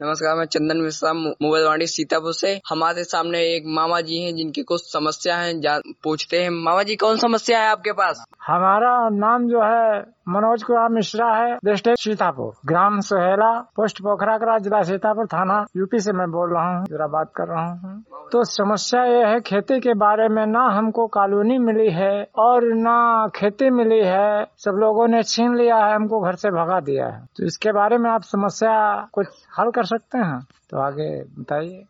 नमस्कार, मैं चंदन मिश्रा मोबाइलवाड़ी सीतापुर से। हमारे सामने एक मामा जी हैं जिनकी कुछ समस्या है, पूछते हैं। मामा जी, कौन समस्या है आपके पास? हमारा नाम जो है मनोज कुमार मिश्रा है, डिस्ट्रिक्ट सीतापुर, ग्राम सोहेला, पोस्ट पोखराकला, जिला सीतापुर, थाना यूपी से मैं बोल रहा हूँ, जरा बात कर रहा हूँ। तो समस्या ये है, खेती के बारे में ना हमको कॉलोनी मिली है और ना खेती मिली है, सब लोगों ने छीन लिया है, हमको घर से भगा दिया है। तो इसके बारे में आप समस्या कुछ हल कर सकते हैं तो आगे बताइए।